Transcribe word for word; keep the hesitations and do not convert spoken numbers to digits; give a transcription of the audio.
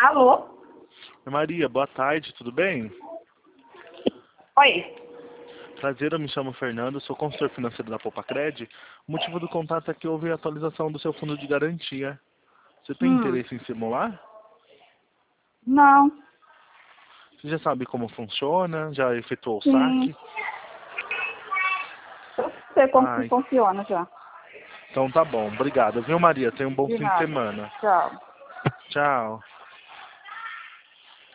Alô? Maria, boa tarde, tudo bem? Oi. Prazer, eu me chamo Fernando, sou consultor financeiro da Popacred. O motivo do contato é que houve a atualização do seu fundo de garantia. Você tem Hum. interesse em simular? Não. Você já sabe como funciona? Já efetuou o Sim. saque? Eu sei como que Ai, funciona já. então tá bom, obrigado. Viu, Maria? Tenha um bom De fim de nada. semana. Tchau. Tchau.